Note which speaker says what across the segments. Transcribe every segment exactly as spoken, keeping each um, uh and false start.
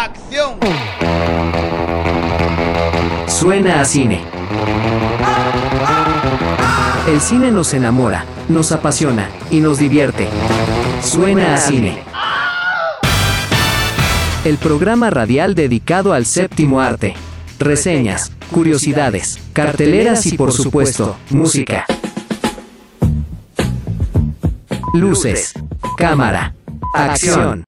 Speaker 1: ¡Acción!
Speaker 2: Suena a cine. El cine nos enamora, nos apasiona y nos divierte. Suena a cine. El programa radial dedicado al séptimo arte. Reseñas, curiosidades, carteleras y por supuesto, música. Luces, cámara, acción.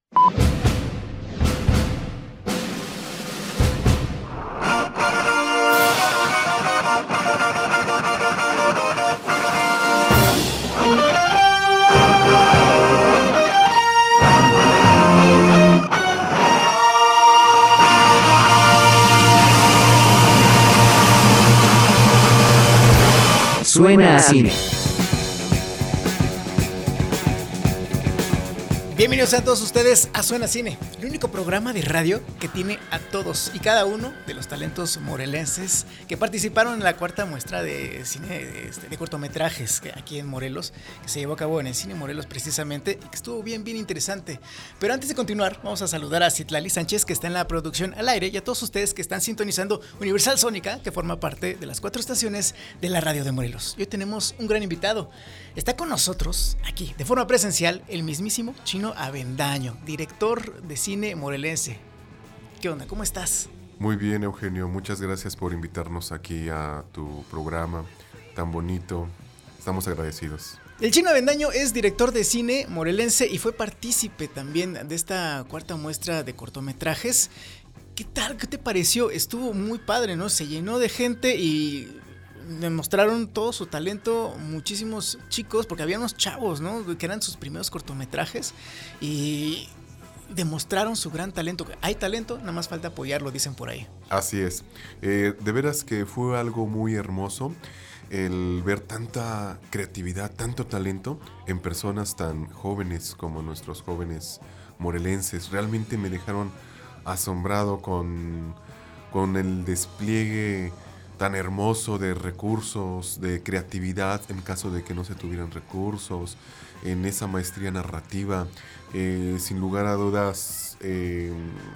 Speaker 2: Suena a cine.
Speaker 3: Bienvenidos a todos ustedes a Suena Cine, el único programa de radio que tiene a todos y cada uno de los talentos morelenses que participaron en la cuarta muestra de cine de, este, de cortometrajes aquí en Morelos, que se llevó a cabo en el Cine Morelos precisamente y que estuvo bien, bien interesante. Pero antes de continuar, vamos a saludar a Citlali Sánchez, que está en la producción al aire, y a todos ustedes que están sintonizando Universal Sónica, que forma parte de las cuatro estaciones de la radio de Morelos. Y hoy tenemos un gran invitado. Está con nosotros aquí, de forma presencial, el mismísimo Chino Avendaño, director de cine morelense. ¿Qué onda? ¿Cómo estás?
Speaker 4: Muy bien, Eugenio. Muchas gracias por invitarnos aquí a tu programa tan bonito. Estamos agradecidos.
Speaker 3: El Chino Avendaño es director de cine morelense y fue partícipe también de esta cuarta muestra de cortometrajes. ¿Qué tal? ¿Qué te pareció? Estuvo muy padre, ¿no? Se llenó de gente y demostraron todo su talento muchísimos chicos, porque había unos chavos, ¿no? Que eran sus primeros cortometrajes y demostraron su gran talento. Hay talento, nada más falta apoyarlo, dicen por ahí.
Speaker 4: Así es. Eh, de veras que fue algo muy hermoso el ver tanta creatividad, tanto talento en personas tan jóvenes como nuestros jóvenes morelenses. Realmente me dejaron asombrado con, con el despliegue tan hermoso de recursos, de creatividad en caso de que no se tuvieran recursos, en esa maestría narrativa. Eh, sin lugar a dudas, eh,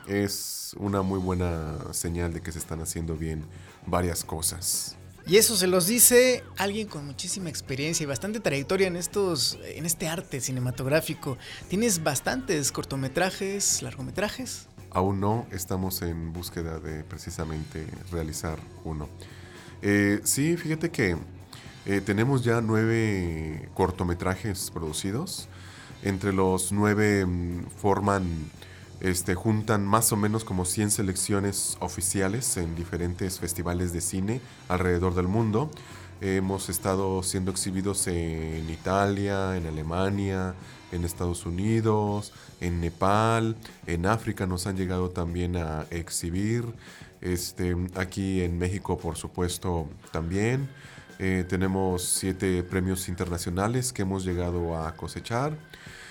Speaker 4: es una muy buena señal de que se están haciendo bien varias cosas.
Speaker 3: Y eso se los dice alguien con muchísima experiencia y bastante trayectoria en estos, en este arte cinematográfico. ¿Tienes bastantes cortometrajes, largometrajes?
Speaker 4: Aún no, estamos en búsqueda de precisamente realizar uno. Eh, sí, fíjate que eh, tenemos ya nueve cortometrajes producidos. Entre los nueve mmm, forman, este, juntan más o menos como cien selecciones oficiales en diferentes festivales de cine alrededor del mundo. Eh, hemos estado siendo exhibidos en Italia, en Alemania, en Estados Unidos, en Nepal, en África nos han llegado también a exhibir, este, aquí en México por supuesto también. Eh, tenemos siete premios internacionales que hemos llegado a cosechar.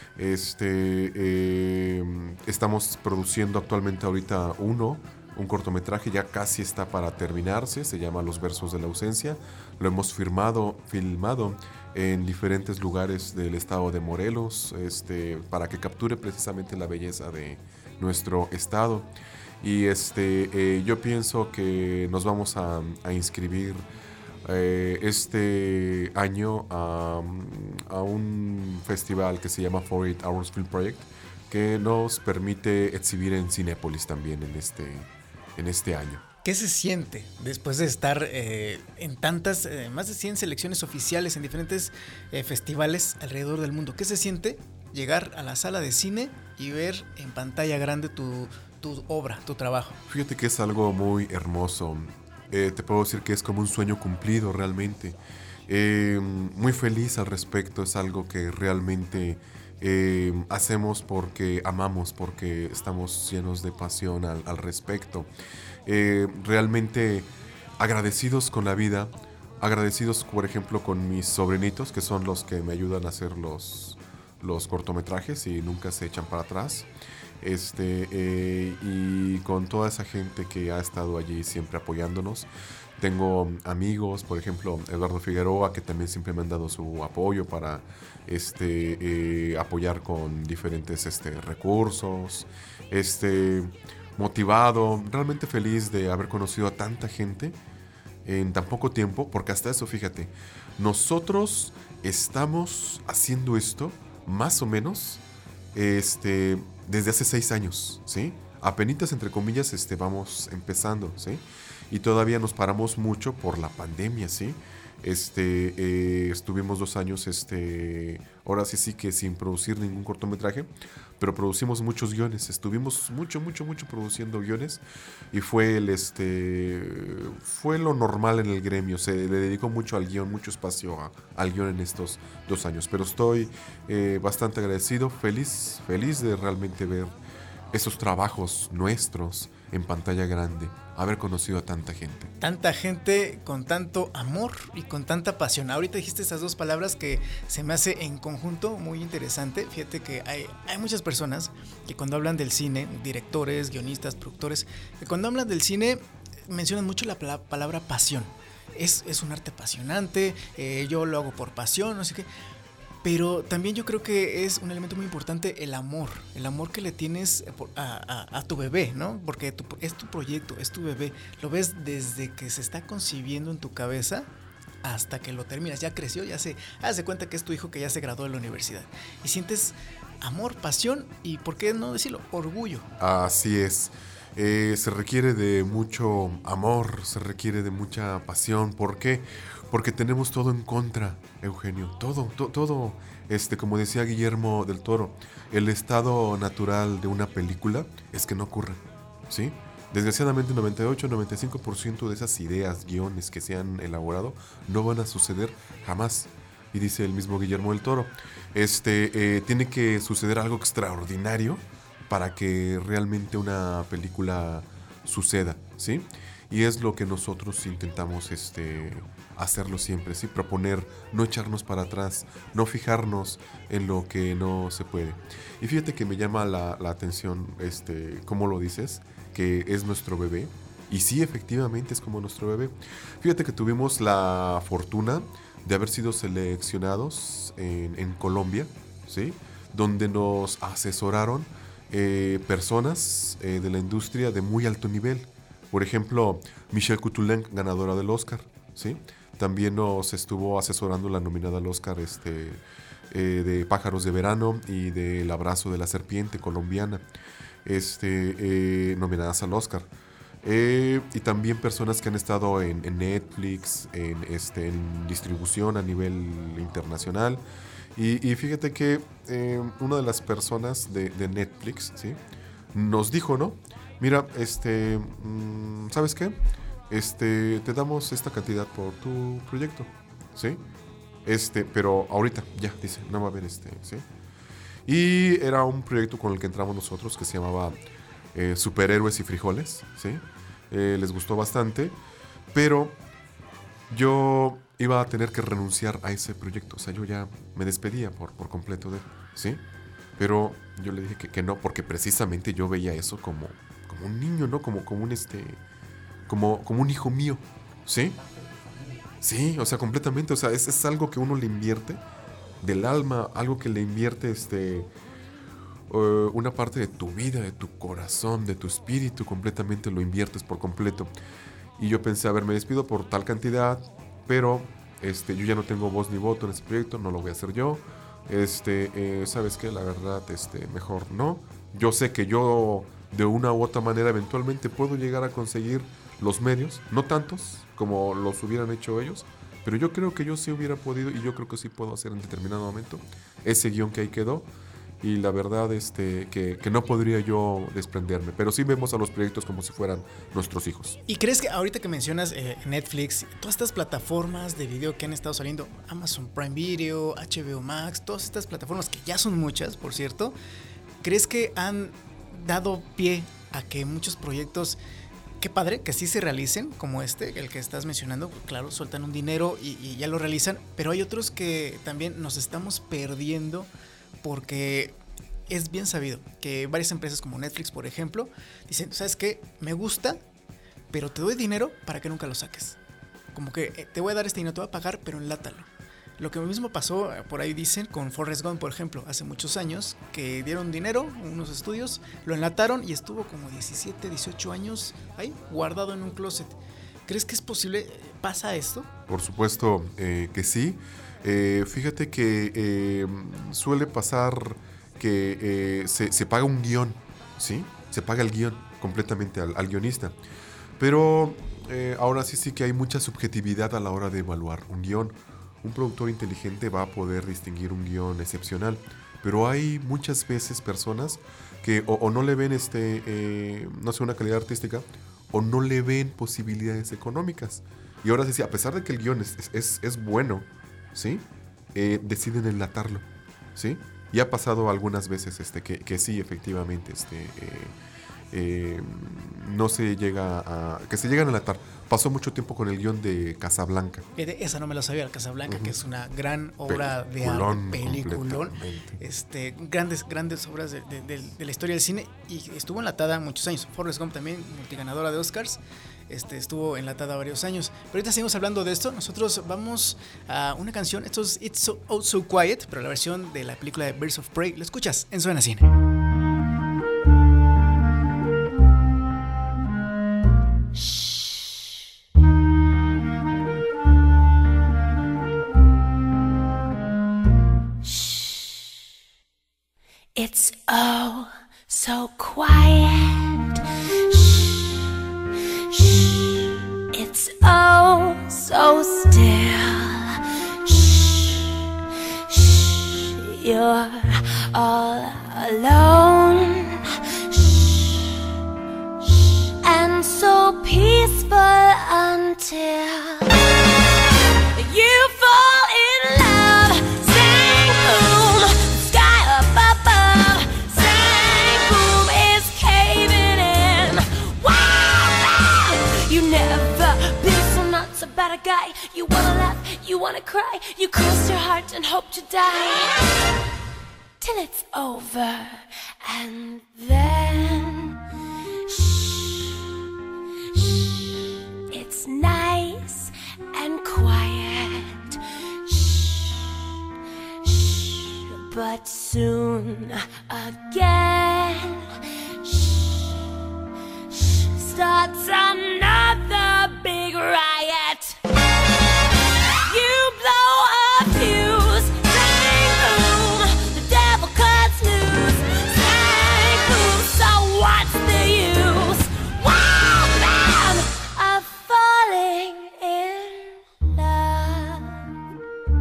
Speaker 4: Este, eh, estamos produciendo actualmente ahorita uno, un cortometraje, ya casi está para terminarse, se llama Los versos de la ausencia. Lo hemos firmado, filmado en diferentes lugares del estado de Morelos, este, para que capture precisamente la belleza de nuestro estado. Y este, eh, yo pienso que nos vamos a, a inscribir eh, este año a, a un festival que se llama forty-eight Hours Film Project, que nos permite exhibir en Cinépolis también en este, en este año.
Speaker 3: ¿Qué se siente después de estar eh, en tantas, eh, más de cien selecciones oficiales en diferentes eh, festivales alrededor del mundo? ¿Qué se siente llegar a la sala de cine y ver en pantalla grande tu, tu obra, tu trabajo?
Speaker 4: Fíjate que es algo muy hermoso. Eh, te puedo decir que es como un sueño cumplido realmente. Eh, muy feliz al respecto, es algo que realmente eh, hacemos porque amamos, porque estamos llenos de pasión al, al respecto. Eh, realmente agradecidos con la vida, agradecidos por ejemplo con mis sobrinitos, que son los que me ayudan a hacer los, los cortometrajes y nunca se echan para atrás. Este, eh, y con toda esa gente que ha estado allí siempre apoyándonos. Tengo amigos, por ejemplo, Eduardo Figueroa, que también siempre me han dado su apoyo para este, eh, apoyar con diferentes este, recursos. Este, motivado, realmente feliz de haber conocido a tanta gente en tan poco tiempo, porque hasta eso, fíjate, nosotros estamos haciendo esto más o menos este, desde hace seis años, ¿sí? Apenitas, entre comillas, este, vamos empezando, ¿sí? Y todavía nos paramos mucho por la pandemia, ¿sí? Este, eh, estuvimos dos años, este, ahora sí sí que sin producir ningún cortometraje, pero producimos muchos guiones, estuvimos mucho, mucho, mucho produciendo guiones y fue el, este, fue lo normal en el gremio, se le dedicó mucho al guión, mucho espacio a, al guión en estos dos años, pero estoy eh, bastante agradecido, feliz, feliz de realmente ver esos trabajos nuestros en pantalla grande, haber conocido a tanta gente.
Speaker 3: Tanta gente con tanto amor y con tanta pasión. Ahorita dijiste esas dos palabras que se me hace en conjunto muy interesante. Fíjate que hay, hay muchas personas que cuando hablan del cine, directores, guionistas, productores, que cuando hablan del cine mencionan mucho la pala- palabra pasión. Es, es un arte apasionante, eh, yo lo hago por pasión, no sé qué. Pero también yo creo que es un elemento muy importante el amor, el amor que le tienes a, a, a tu bebé, ¿no? Porque tu, es tu proyecto, es tu bebé, lo ves desde que se está concibiendo en tu cabeza hasta que lo terminas, ya creció, ya se, haz de cuenta que es tu hijo que ya se graduó de la universidad y sientes amor, pasión y, ¿por qué no decirlo?, orgullo.
Speaker 4: Así es. Eh, se requiere de mucho amor, se requiere de mucha pasión. ¿Por qué? Porque tenemos todo en contra, Eugenio. Todo, to, todo, este, como decía Guillermo del Toro, el estado natural de una película es que no ocurra, ¿sí? Desgraciadamente, noventa y ocho, noventa y cinco por ciento de esas ideas, guiones que se han elaborado no van a suceder jamás. Y dice el mismo Guillermo del Toro, este, eh, tiene que suceder algo extraordinario para que realmente una película suceda, ¿sí? Y es lo que nosotros intentamos este, hacerlo siempre, ¿sí? Proponer, no echarnos para atrás, no fijarnos en lo que no se puede. Y fíjate que me llama la, la atención, este, cómo lo dices, que es nuestro bebé. Y sí, efectivamente es como nuestro bebé. Fíjate que tuvimos la fortuna de haber sido seleccionados en, en Colombia, ¿sí? Donde nos asesoraron Eh, personas eh, de la industria de muy alto nivel. Por ejemplo, Michelle Coutulin, ganadora del Oscar, ¿sí? También nos estuvo asesorando la nominada al Oscar este, eh, de Pájaros de Verano y de El Abrazo de la Serpiente, colombiana, este, eh, nominadas al Oscar. Eh, y también personas que han estado en, en Netflix, en, este, en distribución a nivel internacional. Y, y fíjate que eh, una de las personas de, de Netflix, ¿sí?, nos dijo, ¿no? Mira, este, mmm, ¿sabes qué? Este, te damos esta cantidad por tu proyecto, ¿sí? Este, pero ahorita, ya, dice, no va a haber este, ¿sí? Y era un proyecto con el que entramos nosotros que se llamaba eh, Superhéroes y Frijoles, ¿sí? Eh, les gustó bastante, pero yo iba a tener que renunciar a ese proyecto. O sea, yo ya me despedía por, por completo de él, ¿sí? Pero yo le dije que, que no, porque precisamente yo veía eso como, como un niño, ¿no? Como, como un este. Como, como un hijo mío, ¿sí? Sí, o sea, completamente. O sea, es, es algo que uno le invierte del alma, algo que le invierte este. Uh, una parte de tu vida, de tu corazón, de tu espíritu, completamente lo inviertes por completo. Y yo pensé, a ver, me despido por tal cantidad, pero este, yo ya no tengo voz ni voto en este proyecto, no lo voy a hacer yo. Este, eh, ¿sabes qué? La verdad, este, mejor no. Yo sé que yo, de una u otra manera, eventualmente puedo llegar a conseguir los medios, no tantos como los hubieran hecho ellos, pero yo creo que yo sí hubiera podido, y yo creo que sí puedo hacer en determinado momento ese guión que ahí quedó. Y la verdad este, que, que no podría yo desprenderme. Pero sí vemos a los proyectos como si fueran nuestros hijos.
Speaker 3: ¿Y crees que ahorita que mencionas eh, Netflix, todas estas plataformas de video que han estado saliendo, Amazon Prime Video, H B O Max, todas estas plataformas que ya son muchas, por cierto, ¿crees que han dado pie a que muchos proyectos, qué padre, que sí se realicen, como este, el que estás mencionando? Claro, sueltan un dinero y, y ya lo realizan, pero hay otros que también nos estamos perdiendo? Porque es bien sabido que varias empresas como Netflix, por ejemplo, dicen, ¿sabes qué? Me gusta, pero te doy dinero para que nunca lo saques. Como que eh, te voy a dar este dinero, te voy a pagar, pero enlátalo. Lo que mismo pasó, por ahí dicen, con Forrest Gump, por ejemplo, hace muchos años, que dieron dinero, unos estudios, lo enlataron y estuvo como diecisiete, dieciocho años ahí, guardado en un closet. ¿Crees que es posible? ¿Pasa esto?
Speaker 4: Por supuesto eh, que sí. Eh, fíjate que eh, suele pasar que eh, se, se paga un guión, ¿sí? Se paga el guión completamente al, al guionista. Pero eh, ahora sí sí que hay mucha subjetividad a la hora de evaluar un guión. Un productor inteligente va a poder distinguir un guión excepcional, pero hay muchas veces personas que o, o no le ven este, eh, no sé, una calidad artística, o no le ven posibilidades económicas. Y ahora sí, sí, a pesar de que el guión es, es, es bueno, ¿sí? Eh, deciden enlatarlo, ¿sí? Y ha pasado algunas veces este, que, que sí, efectivamente, este, eh, eh, no se llega a... que se llegan a enlatar. Pasó mucho tiempo con el guión de Casablanca.
Speaker 3: Esa no me la sabía, Casablanca, uh-huh. que es una gran obra
Speaker 4: peliculón,
Speaker 3: de arte, peliculón. Este, grandes, grandes obras de, de, de, de la historia del cine, y estuvo enlatada muchos años. Forrest Gump también, multiganadora de Oscars, este, estuvo enlatada varios años. Pero ahorita seguimos hablando de esto. Nosotros vamos a una canción, esto es It's So, Oh, So Quiet, pero la versión de la película de Birds of Prey. Lo escuchas en Suena Cine.
Speaker 1: It's oh so quiet. Shh, shh. It's oh so still. Shh, shh. You're all alone. Shh, shh. And so peaceful until you fall in love. Sing boom. About a guy, you wanna laugh, you wanna cry, you cross your heart and hope to die till it's over, and then shh, shh, it's nice and quiet, shh, shh, but soon again shh, shh, starts another big riot. You blow a fuse, bang boom, the devil cuts loose, bang boom, so what's the use? Wow, man, of falling in love.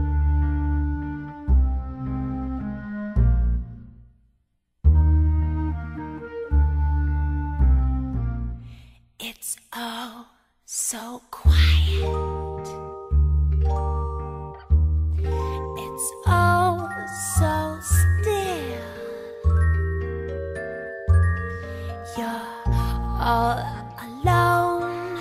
Speaker 1: It's oh so quiet. It's oh so still. You're all alone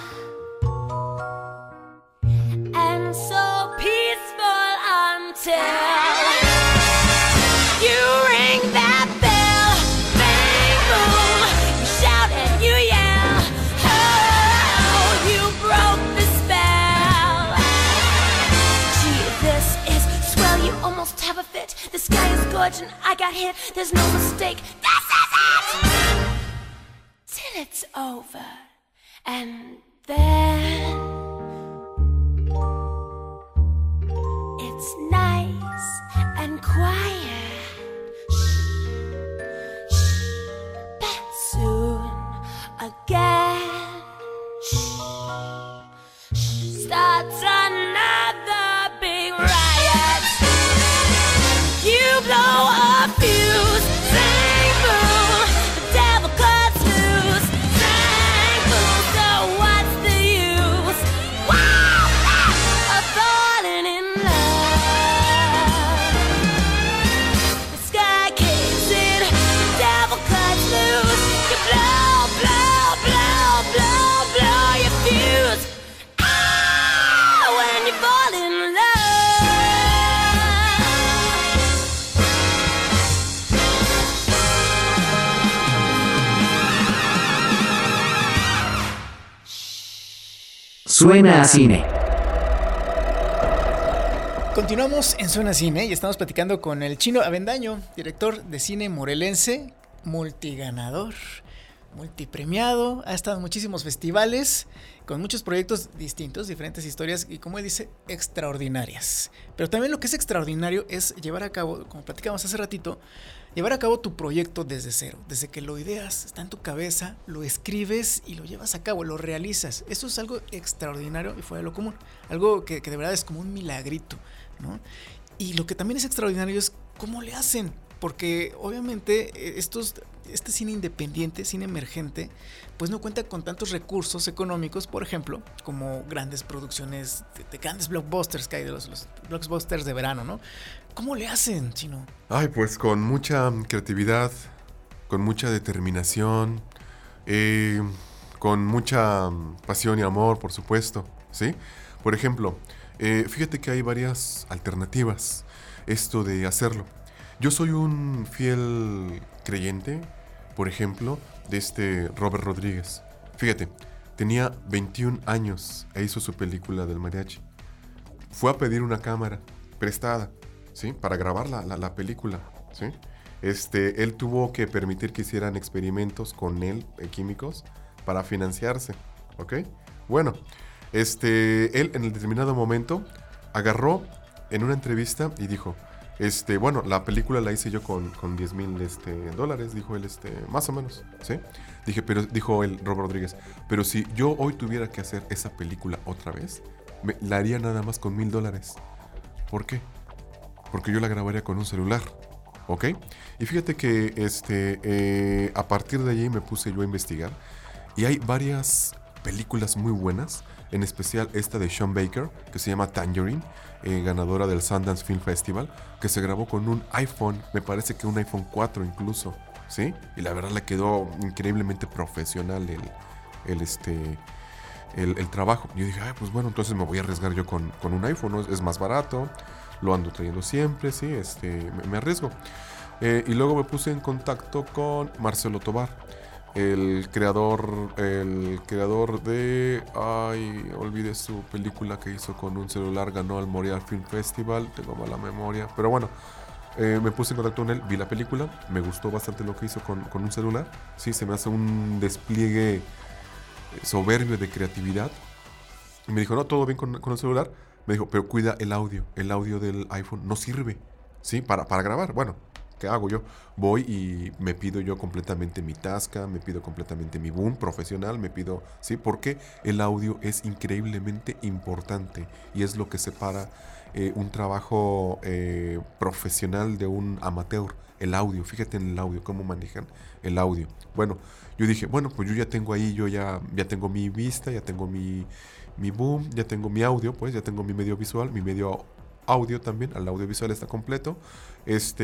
Speaker 1: and so peaceful until you ring that bell. Bang boom, you shout and you yell. Oh, you broke the spell. Gee, this is swell, you almost have a fit. The sky is gorgeous and I got hit. There's no mistake, this is it. Till it's over, and then it's nice and quiet. Shh, shh, but soon again shh, shh, starts another big riot. You blow a fuse, bang boom, the devil cuts loose, bang boom, so what's the use? Wow, of falling in love. The sky caves in, the devil cuts loose. You blow, blow, blow, blow, blow your fuse. Ah, when you fall in love.
Speaker 2: Suena a cine.
Speaker 3: Continuamos en Zona Cine y estamos platicando con el Chino Avendaño, director de cine morelense, multiganador, multipremiado, ha estado en muchísimos festivales, con muchos proyectos distintos, diferentes historias y, como él dice, extraordinarias. Pero también lo que es extraordinario es llevar a cabo, como platicamos hace ratito, llevar a cabo tu proyecto desde cero, desde que lo ideas, está en tu cabeza, lo escribes y lo llevas a cabo, lo realizas. Eso es algo extraordinario y fuera de lo común, algo que, que de verdad es como un milagrito, ¿no? Y lo que también es extraordinario es cómo le hacen, porque obviamente estos, este cine independiente, cine emergente, pues no cuenta con tantos recursos económicos, por ejemplo, como grandes producciones de, de grandes blockbusters que hay, de los, los blockbusters de verano, ¿no? ¿Cómo le hacen, Chino?
Speaker 4: Ay, pues con mucha creatividad, con mucha determinación, eh, con mucha pasión y amor, por supuesto, ¿sí? Por ejemplo, eh, fíjate que hay varias alternativas esto de hacerlo. Yo soy un fiel creyente, por ejemplo, de este Robert Rodríguez. Fíjate, tenía veintiún años e hizo su película del mariachi. Fue a pedir una cámara prestada, ¿sí? Para grabar la, la, la película, ¿sí? Este, él tuvo que permitir que hicieran experimentos con él, eh, químicos, para financiarse, ¿ok? Bueno, este, él en el determinado momento agarró en una entrevista y dijo... Este, bueno, la película la hice yo con, con diez mil este, dólares, dijo él, este, más o menos, ¿sí? Dije, pero, dijo él, Robert Rodríguez, pero si yo hoy tuviera que hacer esa película otra vez, me, la haría nada más con mil dólares. ¿Por qué? Porque yo la grabaría con un celular, ¿ok? Y fíjate que, este, eh, a partir de allí me puse yo a investigar, y hay varias películas muy buenas, en especial esta de Sean Baker, que se llama Tangerine, eh, ganadora del Sundance Film Festival, que se grabó con un iPhone, me parece que un iPhone cuatro incluso, ¿sí? Y la verdad le quedó increíblemente profesional el, el, este, el, el trabajo. Yo dije, ay, pues bueno, entonces me voy a arriesgar yo con, con un iPhone, ¿no? Es más barato, lo ando trayendo siempre, ¿sí? Este, me, me arriesgo. Eh, y luego me puse en contacto con Marcelo Tovar, el creador, el creador de, ay, olvidé su película que hizo con un celular, ganó al Montreal Film Festival, tengo mala memoria, pero bueno, eh, me puse en contacto con él, vi la película, me gustó bastante lo que hizo con, con un celular, sí, se me hace un despliegue soberbio de creatividad, y me dijo, no, todo bien con, con el celular, me dijo, pero cuida el audio, el audio del iPhone no sirve, sí, para, para grabar, bueno. ¿Qué hago yo? Voy y me pido yo completamente mi Tasca, me pido completamente mi boom profesional, me pido, ¿sí? Porque el audio es increíblemente importante y es lo que separa eh, un trabajo eh, profesional de un amateur. El audio, fíjate en el audio, cómo manejan el audio. Bueno, yo dije, bueno, pues yo ya tengo ahí, yo ya, ya tengo mi vista, ya tengo mi, mi boom, ya tengo mi audio, pues ya tengo mi medio visual, mi medio audio también, el audiovisual está completo. Este,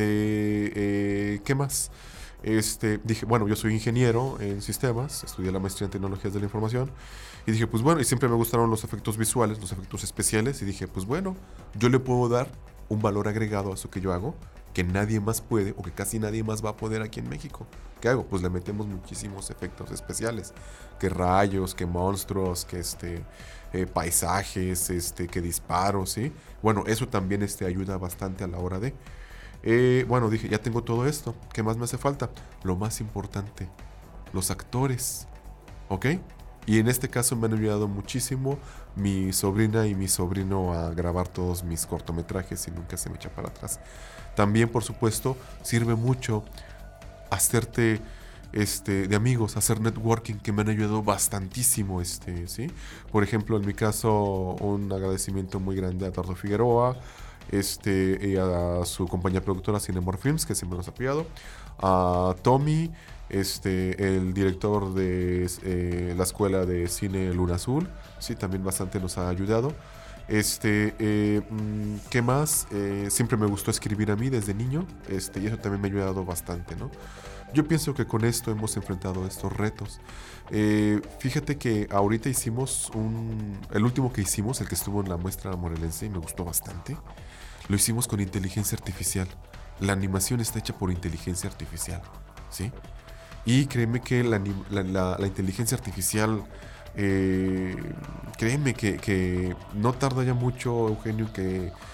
Speaker 4: eh, ¿qué más? Este, dije, bueno, yo soy ingeniero en sistemas, estudié la maestría en tecnologías de la información y dije, pues bueno, y siempre me gustaron los efectos visuales, los efectos especiales y dije, pues bueno, yo le puedo dar un valor agregado a eso que yo hago que nadie más puede o que casi nadie más va a poder aquí en México. ¿Qué hago? Pues le metemos muchísimos efectos especiales, que rayos, que monstruos, que este, eh, paisajes, este, que disparos, ¿sí? Bueno, eso también este, ayuda bastante a la hora de... Eh, bueno, dije, ya tengo todo esto, ¿qué más me hace falta? Lo más importante, los actores, ¿ok? Y en este caso me han ayudado muchísimo mi sobrina y mi sobrino a grabar todos mis cortometrajes y nunca se me echa para atrás. También, por supuesto, sirve mucho hacerte este, de amigos, hacer networking, que me han ayudado bastantísimo, este, ¿sí? Por ejemplo, en mi caso, un agradecimiento muy grande a Eduardo Figueroa, este, y a su compañía productora Cinemore Films, que siempre nos ha apoyado, a Tommy, este, el director de eh, la escuela de cine Luna Azul, sí, también bastante nos ha ayudado. Este, eh, ¿qué más? Eh, siempre me gustó escribir a mí desde niño, este, y eso también me ha ayudado bastante, ¿no? Yo pienso que con esto hemos enfrentado estos retos. Eh, fíjate que ahorita hicimos un... El último que hicimos, el que estuvo en la muestra morelense, y me gustó bastante, lo hicimos con inteligencia artificial. La animación está hecha por inteligencia artificial, ¿sí? Y créeme que la, la, la, la inteligencia artificial... Eh, créeme que, que no tarda ya mucho, Eugenio, que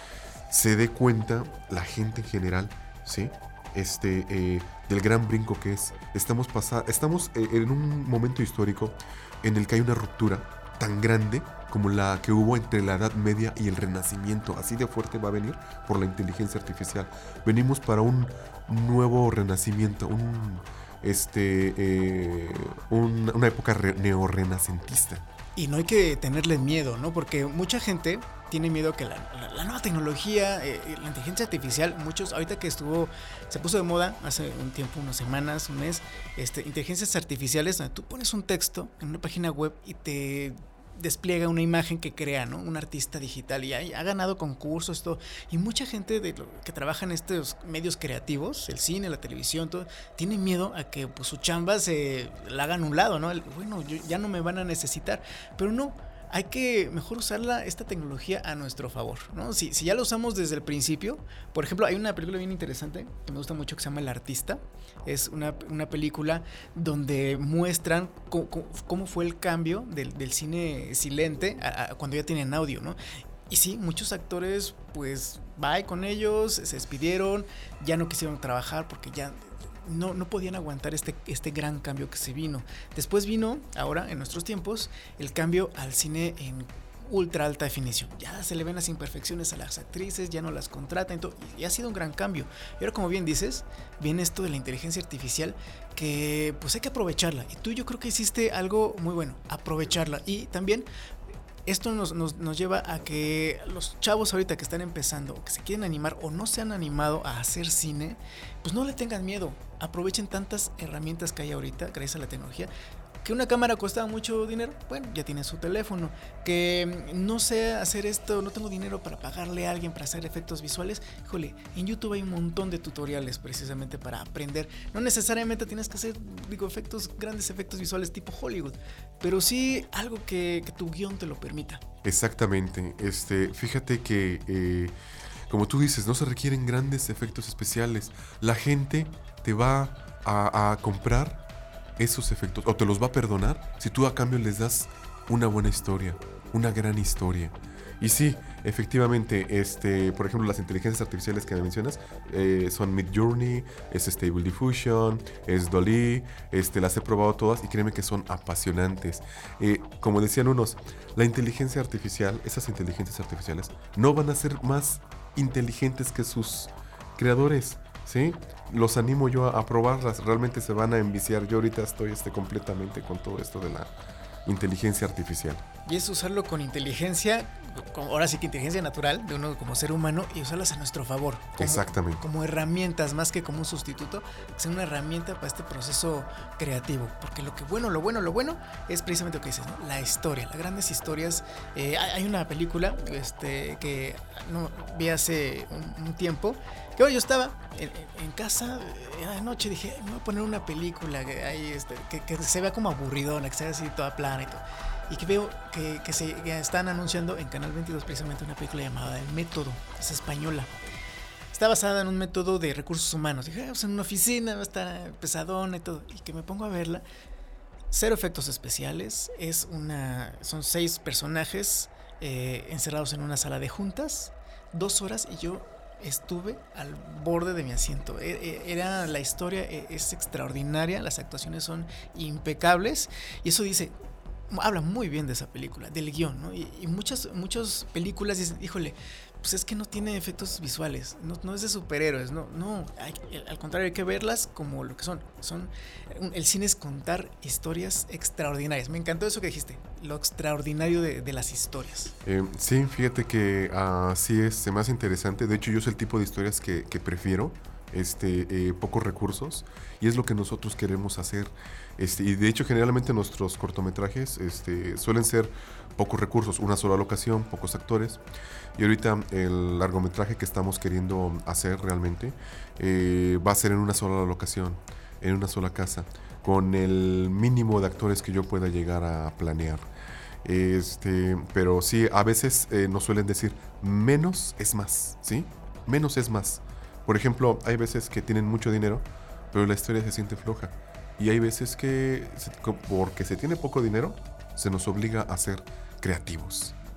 Speaker 4: se dé cuenta la gente en general, ¿sí? Este, eh, del gran brinco que es. Estamos, pasa- estamos eh, en un momento histórico en el que hay una ruptura tan grande como la que hubo entre la Edad Media y el Renacimiento. Así de fuerte va a venir por la inteligencia artificial. Venimos para un nuevo renacimiento, un, este, eh, un- una época re- neorrenacentista.
Speaker 3: Y no hay que tenerle miedo, ¿no? Porque mucha gente tiene miedo que la, la- la nueva tecnología, eh, la inteligencia artificial, muchos, ahorita que estuvo, se puso de moda hace un tiempo, unas semanas, un mes, este, inteligencias artificiales donde tú pones un texto en una página web y te despliega una imagen que crea, ¿no? Un artista digital y ha, ha ganado concursos, todo. Y mucha gente de lo, que trabaja en estos medios creativos, el cine, la televisión, todo, tiene miedo a que pues, su chamba se la hagan a un lado, ¿no? El, bueno, yo, ya no me van a necesitar, pero no. Hay que mejor usarla, esta tecnología, a nuestro favor, ¿no? Si, si ya lo usamos desde el principio, por ejemplo, hay una película bien interesante que me gusta mucho que se llama El Artista. Es una, una película donde muestran cómo, cómo fue el cambio del, del cine silente a, a cuando ya tienen audio, ¿no? Y sí, muchos actores, pues, bye con ellos, se despidieron, ya no quisieron trabajar porque ya no, no podían aguantar este, este gran cambio que se vino. Después vino, ahora, en nuestros tiempos, el cambio al cine en ultra alta definición. Ya se le ven las imperfecciones a las actrices, ya no las contratan, todo, y ha sido un gran cambio. Y ahora, como bien dices, viene esto de la inteligencia artificial que pues hay que aprovecharla. Y tú yo creo que hiciste algo muy bueno, aprovecharla. Y también esto nos, nos, nos lleva a que los chavos ahorita que están empezando, o que se quieren animar o no se han animado a hacer cine, pues no le tengan miedo. Aprovechen tantas herramientas que hay ahorita gracias a la tecnología. Que una cámara costaba mucho dinero, bueno, ya tiene su teléfono. Que no sé hacer esto, no tengo dinero para pagarle a alguien para hacer efectos visuales. Híjole, en YouTube hay un montón de tutoriales precisamente para aprender. No necesariamente tienes que hacer, digo, efectos, grandes efectos visuales tipo Hollywood, pero sí algo que, que tu guión te lo permita.
Speaker 4: Exactamente. Este, fíjate que, eh, como tú dices, no se requieren grandes efectos especiales. La gente te va a, a comprar esos efectos, o te los va a perdonar si tú a cambio les das una buena historia, una gran historia. Y sí, efectivamente, este, por ejemplo, las inteligencias artificiales que me mencionas eh, son Midjourney, es Stable Diffusion, es Dolly, este, las he probado todas y créeme que son apasionantes. Eh, como decían unos, la inteligencia artificial, esas inteligencias artificiales, no van a ser más inteligentes que sus creadores, ¿sí? Los animo yo a, a probarlas, realmente se van a enviciar. Yo ahorita estoy este, completamente con todo esto de la inteligencia artificial.
Speaker 3: Y es usarlo con inteligencia, con, ahora sí que inteligencia natural de uno como ser humano, y usarlas a nuestro favor. Como,
Speaker 4: Exactamente.
Speaker 3: Como herramientas, más que como un sustituto, que sea una herramienta para este proceso creativo. Porque lo que bueno, lo bueno, lo bueno es precisamente lo que dices, ¿no? La historia, las grandes historias. Eh, hay, hay una película este, que no, vi hace un, un tiempo, que bueno, yo estaba en, en casa, era de noche, dije, me voy a poner una película que, hay, este, que, que se vea como aburridona, que sea así toda plana y todo. Y que veo que, que se que están anunciando en Canal veintidós precisamente una película llamada El Método, es española. Está basada en un método de recursos humanos. Dije, ah, pues en una oficina va a estar pesadona y todo. Y que me pongo a verla. Cero efectos especiales. Es una, son seis personajes eh, encerrados en una sala de juntas. Dos horas y yo estuve al borde de mi asiento. Era la historia, es extraordinaria, las actuaciones son impecables y eso dice, habla muy bien de esa película, del guión, ¿no? Y, y muchas, muchas películas dicen, híjole, pues es que no tiene efectos visuales, no, no es de superhéroes, no, no, hay, al contrario, hay que verlas como lo que son. Son el cine es contar historias extraordinarias. Me encantó eso que dijiste, lo extraordinario de, de las historias.
Speaker 4: Eh, sí, fíjate que así es, se me hace interesante. De hecho, yo es el tipo de historias que, que prefiero. Este, eh, pocos recursos, y es lo que nosotros queremos hacer. Este, y de hecho, generalmente nuestros cortometrajes este, suelen ser pocos recursos, una sola locación, pocos actores. Y ahorita el largometraje que estamos queriendo hacer realmente eh, va a ser en una sola locación, en una sola casa, con el mínimo de actores que yo pueda llegar a planear. Este, pero sí, a veces eh, nos suelen decir menos es más, ¿sí? Menos es más. Por ejemplo, hay veces que tienen mucho dinero, pero la historia se siente floja. Y hay veces que, porque se tiene poco dinero, se nos obliga a ser creativos.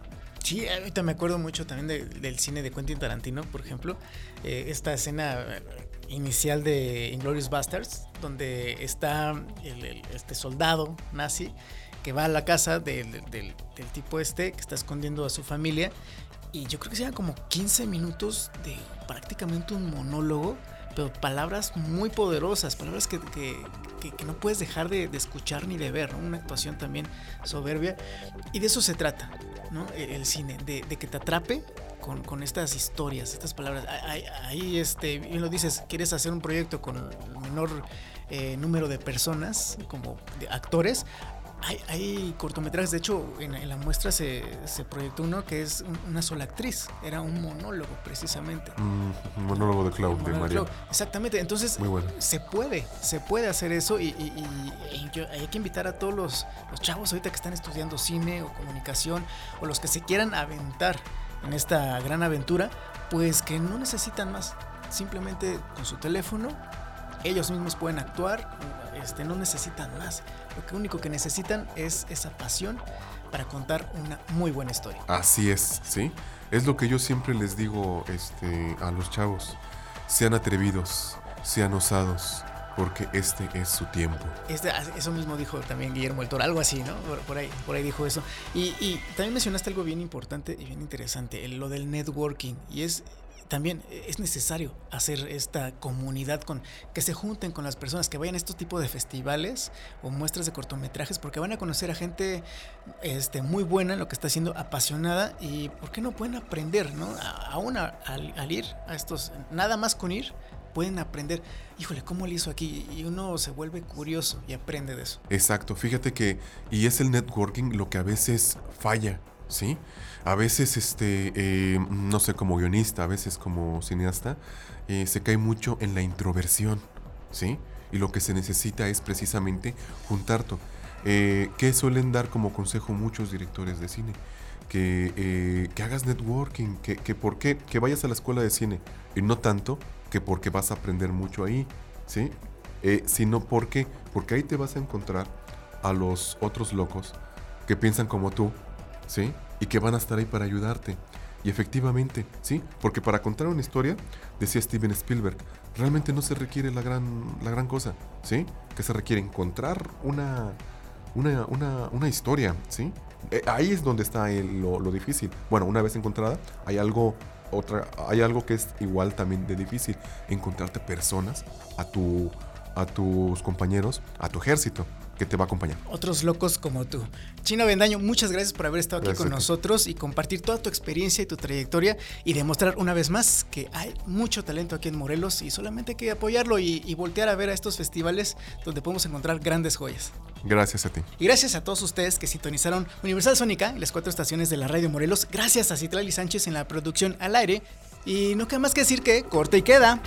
Speaker 3: Sí, ahorita me acuerdo mucho también de, del cine de Quentin Tarantino, por ejemplo. Eh, esta escena inicial de Inglourious Basterds, donde está el, el, este soldado nazi que va a la casa del, del, del tipo este que está escondiendo a su familia. Y yo creo que sean como quince minutos de prácticamente un monólogo, pero palabras muy poderosas, palabras que, que, que, que no puedes dejar de, de escuchar ni de ver, ¿no? Una actuación también soberbia. Y de eso se trata, ¿no? El, el cine, de, de que te atrape con, con estas historias, estas palabras. Ahí, ahí este, bien lo dices, quieres hacer un proyecto con el menor eh, número de personas, como de actores. Hay, hay cortometrajes, de hecho en, en la muestra se, se proyectó uno que es un, una sola actriz, era un monólogo precisamente.
Speaker 4: Mm, un monólogo de Cloud, de María.
Speaker 3: Exactamente, entonces
Speaker 4: muy bueno.
Speaker 3: se puede, se puede hacer eso y, y, y, y yo, hay que invitar a todos los, los chavos ahorita que están estudiando cine o comunicación o los que se quieran aventar en esta gran aventura, pues que no necesitan más, simplemente con su teléfono ellos mismos pueden actuar, este, no necesitan más. Lo que único que necesitan es esa pasión para contar una muy buena historia.
Speaker 4: Así es, ¿sí? Es lo que yo siempre les digo este, a los chavos. Sean atrevidos, sean osados, porque este es su tiempo.
Speaker 3: Este, eso mismo dijo también Guillermo del Toro, algo así, ¿no? Por, por, ahí, por ahí dijo eso. Y, y también mencionaste algo bien importante y bien interesante, lo del networking. Y es... También es necesario hacer esta comunidad, con que se junten con las personas, que vayan a estos tipos de festivales o muestras de cortometrajes, porque van a conocer a gente este, muy buena en lo que está haciendo, apasionada, y ¿por qué no pueden aprender, ¿no? Aún a, al, al ir a estos, nada más con ir, pueden aprender, híjole, ¿cómo lo hizo aquí? Y uno se vuelve curioso y aprende de eso.
Speaker 4: Exacto, fíjate que, y es el networking lo que a veces falla, ¿sí? A veces, este, eh, no sé, como guionista, a veces como cineasta, eh, se cae mucho en la introversión, ¿sí? Y lo que se necesita es precisamente juntar todo. Eh, ¿Qué suelen dar como consejo muchos directores de cine? Que, eh, que hagas networking, que, que, por qué, que vayas a la escuela de cine. Y no tanto que porque vas a aprender mucho ahí, ¿sí? Eh, sino porque, porque ahí te vas a encontrar a los otros locos que piensan como tú, ¿sí? Y que van a estar ahí para ayudarte. Y efectivamente, ¿sí? Porque para contar una historia, decía Steven Spielberg, realmente no se requiere la gran, la gran cosa, ¿sí? Que se requiere encontrar una, una, una, una historia, ¿sí? Eh, ahí es donde está el, lo, lo difícil. Bueno, una vez encontrada, hay algo, otra, hay algo que es igual también de difícil, encontrarte personas, a, tu, a tus compañeros, a tu ejército, que te va a acompañar.
Speaker 3: Otros locos como tú. Chino Avendaño, muchas gracias por haber estado aquí gracias con nosotros y compartir toda tu experiencia y tu trayectoria y demostrar una vez más que hay mucho talento aquí en Morelos y solamente hay que apoyarlo y, y voltear a ver a estos festivales donde podemos encontrar grandes joyas.
Speaker 4: Gracias a ti.
Speaker 3: Y gracias a todos ustedes que sintonizaron Universal Sónica y las cuatro estaciones de la Radio Morelos. Gracias a Citlali Sánchez en la producción al aire. Y no queda más que decir que corta y queda.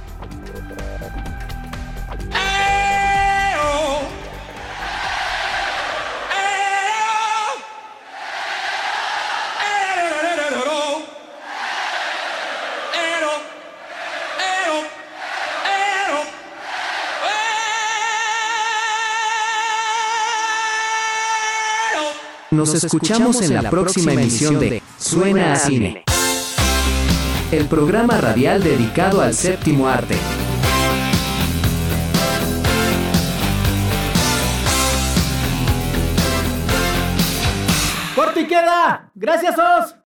Speaker 2: Nos escuchamos en la próxima emisión de Suena a Cine, el programa radial dedicado al séptimo arte.
Speaker 3: ¡Corte y queda! ¡Gracias, Os!